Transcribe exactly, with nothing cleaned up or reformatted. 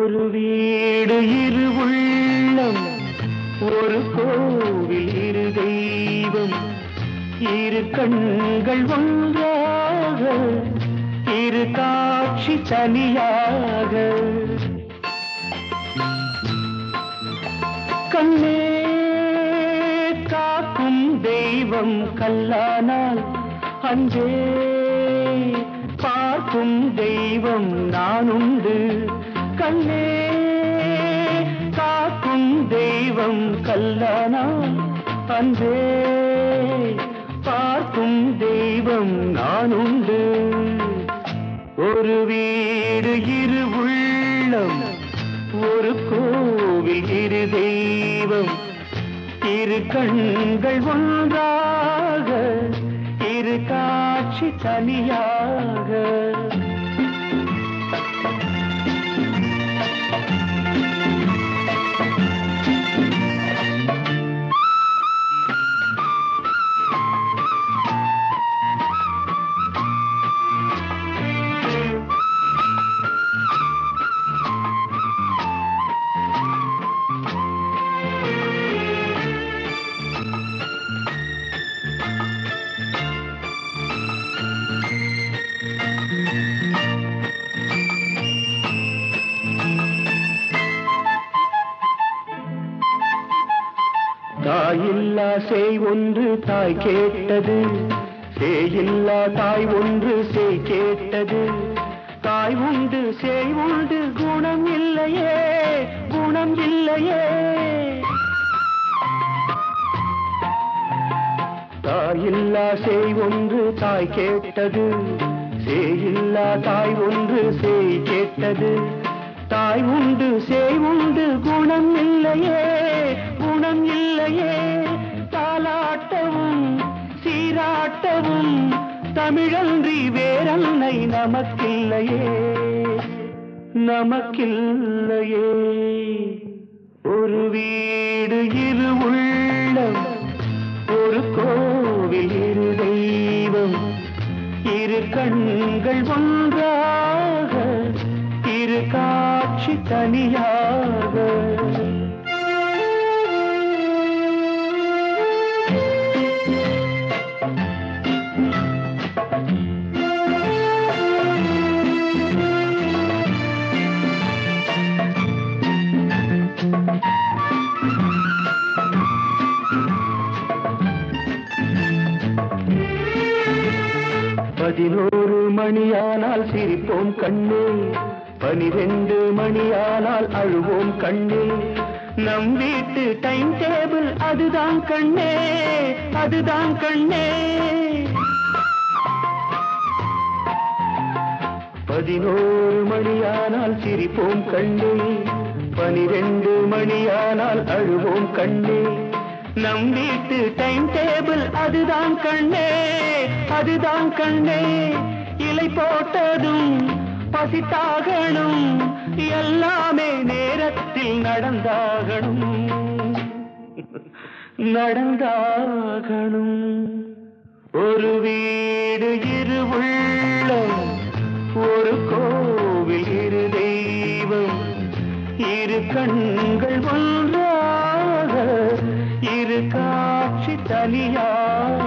ஒரு வீடு இரு உள்ளம், ஒரு கோவில் இரு தெய்வம், இரு கண்கள் ஒன்றாக, இரு காட்சி தனியாக. கண்ணே காக்கும் தெய்வம் கல்லானால், அன்பே பார்க்கும் தெய்வம் நான் உண்டு. கண்ணே காக்கும் தெய்வம் கல்லானால், அன்பே பார்க்கும் தெய்வம் நான் உண்டு. ஒரு வீடு இரு உள்ளம், ஒரு கோவில் இரு தெய்வம், இரு கண்கள் ஒன்றாக, இரு காட்சி தனியாக. தாயில்லா சேய் ஒன்று தாய் கேட்டது, சேயில்லா தாய் ஒன்று சேய் கேட்டது. தாய் உண்டு சேய் உண்டு குணம் இல்லையே, குணம் இல்லையே. தாயில்லா சேய் ஒன்று தாய் கேட்டது, சேயில்லா தாய் ஒன்று சேய் கேட்டது. தாய் உண்டு சேய் உண்டு குணம் இல்லையே, குணம் இல்லையே. தாலாட்டவும் சீராட்டவும் தமிழன்றி வேறன்னை நமக்கில்லையே, நமக்கில்லையே. ஒரு வீடு இரு உள்ளம், ஒரு கோவில் இரு தெய்வம், இரு கண்கள் ஒன்றாக, இரு காட்சி தனியாக. பதினோரு மணியானால் சிரிப்போம் கண்ணே, பனிரெண்டு மணியானால் அழுவோம் கண்ணே. நம் வீட்டு டைம் டேபிள் அதுதான் கண்ணே, அதுதான் கண்ணே. பதினோரு மணியானால் சிரிப்போம் கண்ணே, பனிரெண்டு மணியானால் அழுவோம் கண்ணே. நம் வீட்டு டைம் டேபிள் அதுதான் கண்ணே, அதுதான் கண்ணே. இலை போட்டதும் பசித்தாகணும், எல்லாமே நேரத்தில் நடந்தாகணும், நடந்தாகணும். ஒரு வீடு இரு உள்ளம், ஒரு கோவில் இரு தெய்வம், இரு கண்கள் ஒன்றாக, இரு காட்சி தனியாக.